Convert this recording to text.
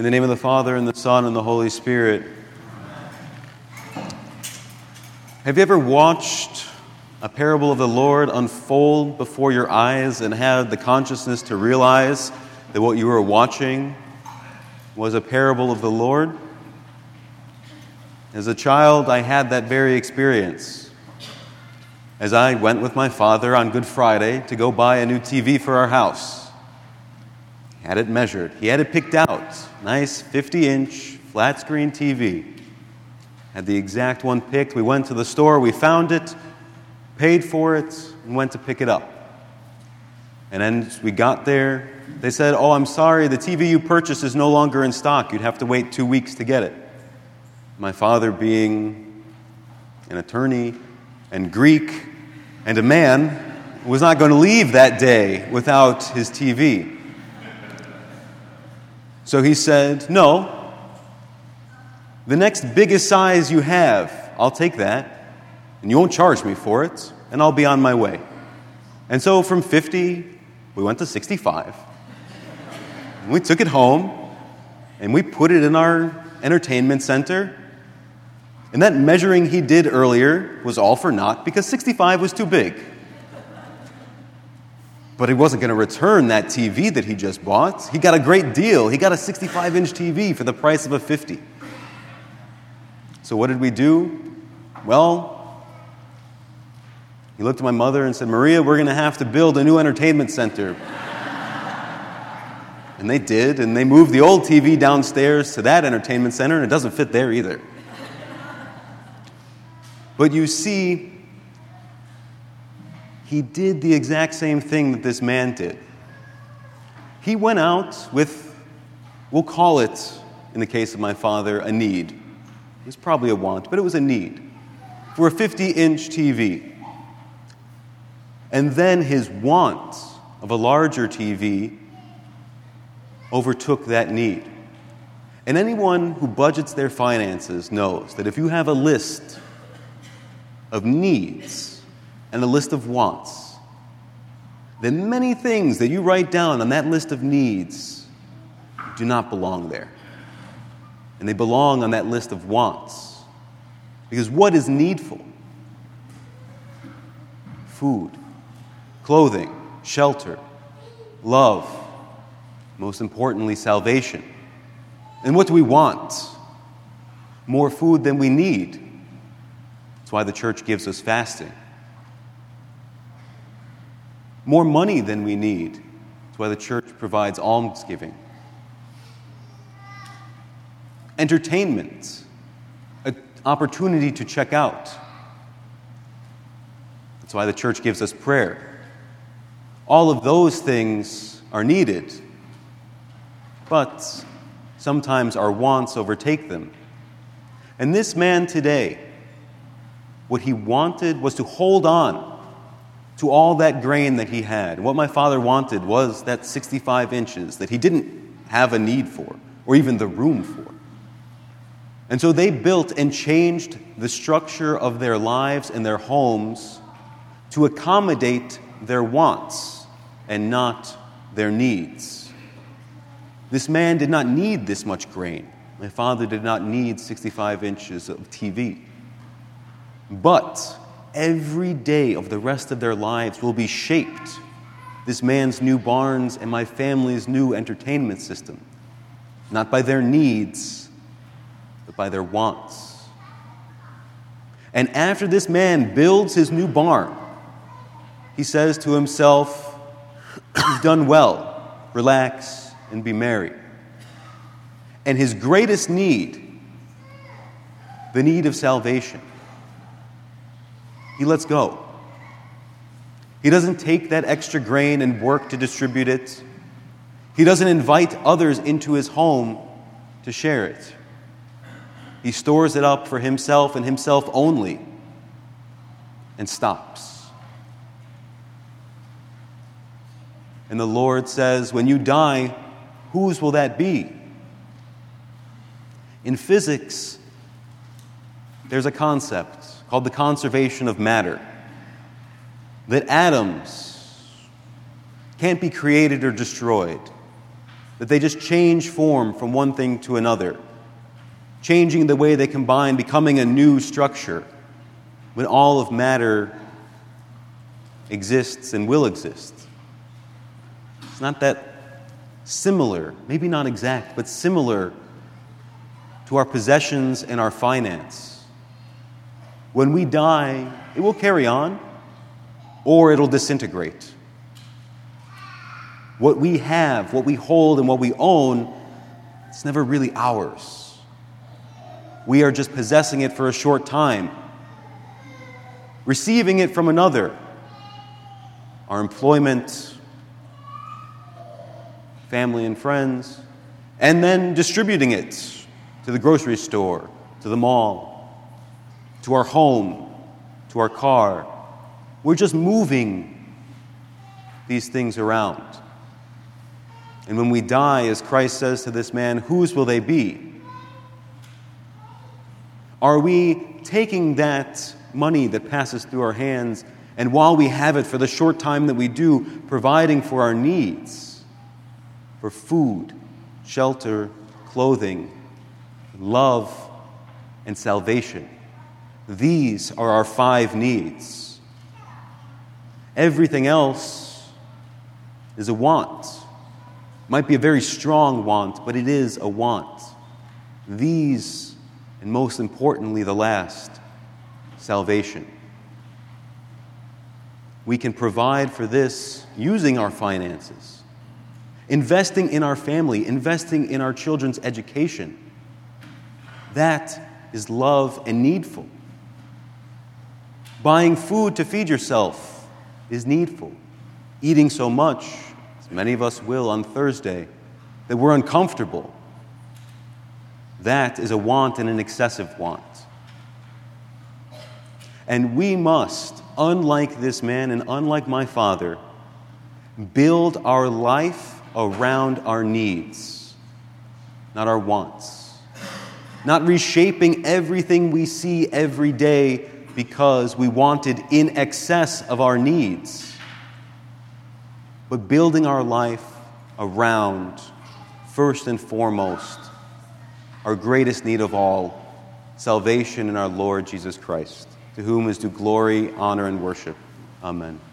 In the name of the Father, and the Son, and the Holy Spirit. Have you ever watched a parable of the Lord unfold before your eyes and had the consciousness to realize that what you were watching was a parable of the Lord? As a child, I had that very experience. As I went with my father on Good Friday to go buy a new TV for our house. He had it measured. He had it picked out. Nice 50-inch flat-screen TV. Had the exact one picked. We went to the store, we found it, paid for it, and went to pick it up. And then we got there. They said, "Oh, I'm sorry, the TV you purchased is no longer in stock. You'd have to wait 2 weeks to get it." My father, being an attorney and Greek and a man, was not going to leave that day without his TV. So he said, "No, the next biggest size you have, I'll take that, and you won't charge me for it, and I'll be on my way." And so from 50, we went to 65. And we took it home, and we put it in our entertainment center. And that measuring he did earlier was all for naught, because 65 was too big. But he wasn't going to return that TV that he just bought. He got a great deal. He got a 65-inch TV for the price of a 50. So what did we do? Well, he looked at my mother and said, "Maria, we're going to have to build a new entertainment center." And they did, and they moved the old TV downstairs to that entertainment center, and it doesn't fit there either. But you see, he did the exact same thing that this man did. He went out with, we'll call it, in the case of my father, a need. It was probably a want, but it was a need for a 50-inch TV. And then his want of a larger TV overtook that need. And anyone who budgets their finances knows that if you have a list of needs and a list of wants, then many things that you write down on that list of needs do not belong there. And they belong on that list of wants. Because what is needful? Food, clothing, shelter, love, most importantly, salvation. And what do we want? More food than we need. That's why the church gives us fasting. More money than we need. That's why the church provides almsgiving. Entertainment, an opportunity to check out. That's why the church gives us prayer. All of those things are needed, but sometimes our wants overtake them. And this man today, what he wanted was to hold on to all that grain that he had. What my father wanted was that 65 inches that he didn't have a need for, or even the room for. And so they built and changed the structure of their lives and their homes to accommodate their wants and not their needs. This man did not need this much grain. My father did not need 65 inches of TV. But every day of the rest of their lives will be shaped. This man's new barns and my family's new entertainment system. Not by their needs, but by their wants. And after this man builds his new barn, he says to himself, "You've done well. Relax and be merry." And his greatest need, the need of salvation, he lets go. He doesn't take that extra grain and work to distribute it. He doesn't invite others into his home to share it. He stores it up for himself and himself only and stops. And the Lord says, when you die, whose will that be? In physics, there's a concept called the conservation of matter. That atoms can't be created or destroyed. that they just change form from one thing to another, changing the way they combine, becoming a new structure, when all of matter exists and will exist. It's not that similar, maybe not exact, but similar to our possessions and our finance. When we die, it will carry on, or it'll disintegrate. What we have, what we hold, and what we own, it's never really ours. We are just possessing it for a short time, receiving it from another. Our employment, family and friends, and then distributing it to the grocery store, to the mall, to our home, to our car. We're just moving these things around. And when we die, as Christ says to this man, whose will they be? Are we taking that money that passes through our hands, and while we have it for the short time that we do, providing for our needs, for food, shelter, clothing, love, and salvation? These are our 5 needs. Everything else is a want. Might be a very strong want, but it is a want. These, and most importantly, the last, salvation. We can provide for this using our finances, investing in our family, investing in our children's education. That is love and needful. Buying food to feed yourself is needful. Eating so much, as many of us will on Thursday, that we're uncomfortable, that is a want and an excessive want. And we must, unlike this man and unlike my father, build our life around our needs, not our wants. Not reshaping everything we see every day because we wanted in excess of our needs, but building our life around, first and foremost, our greatest need of all, salvation in our Lord Jesus Christ, to whom is due glory, honor, and worship. Amen.